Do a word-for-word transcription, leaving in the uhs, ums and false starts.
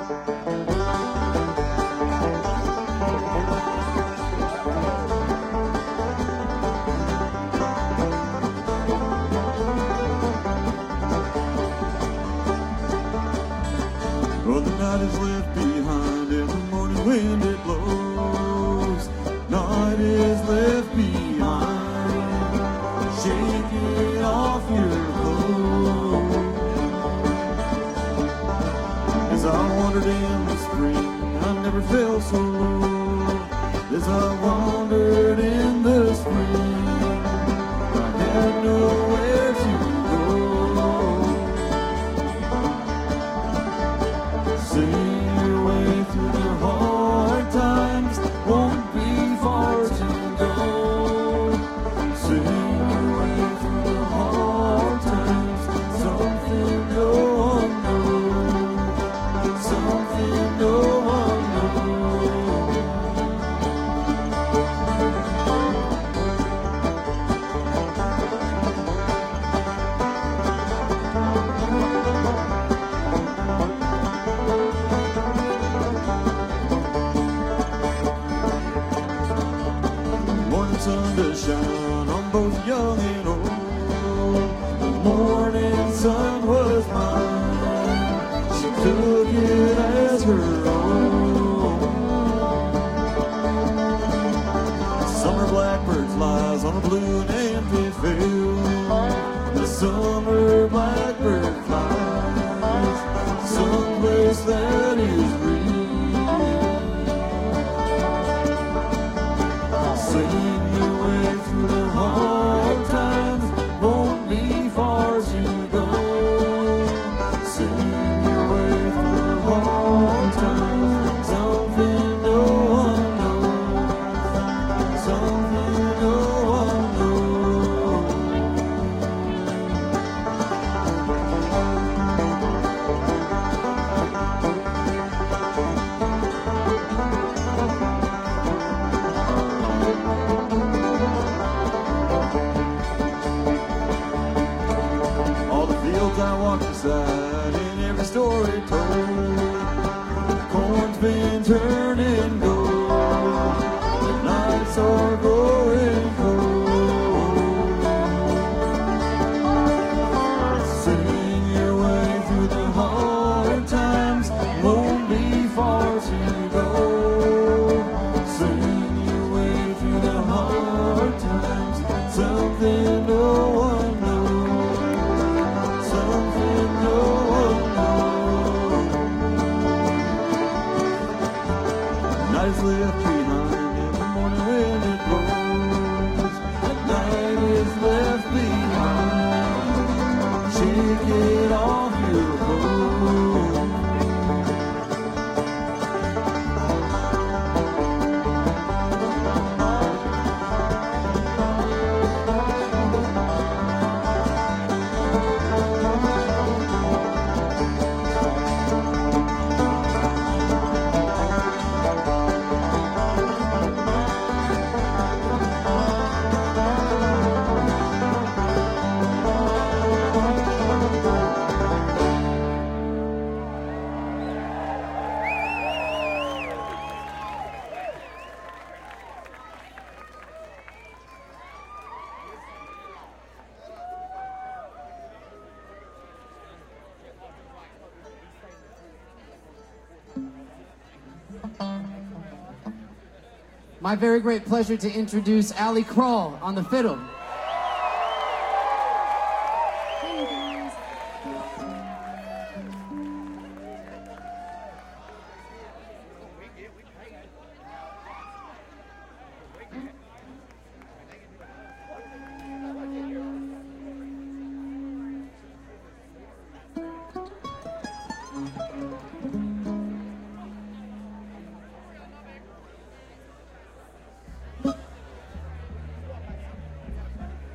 Oh, the night is left behind and the morning wind it blows. Night is left behind. Shake it off your clothes. As I wandered in the spring, I never felt so low. As I wandered in the spring, I had nowhere to go. Sing your way through the hard times, won't be far to go. Sing your way through the hard times, something no one knows, something no one knows. Morning sun to shine on both young and old. The morning sun was mine. She took it as her own. Summer blackbird flies on a blue and empty field. The summer blackbird flies someplace that is real. Sing your way through the hard times, won't be far to go. Sing your way through the hard times, something no one knows, something no one knows. All the fields I walked beside, in every story told, the corn's been turning gold, the nights are growing cold. Sing your way through the hard times, won't be far to go. Sing your way through the hard times, something no one knows, something no one knows. Night is left behind in the morning when it blows. The night is left behind. Shake it off your clothes. My very great pleasure to introduce Ali Kral on the fiddle.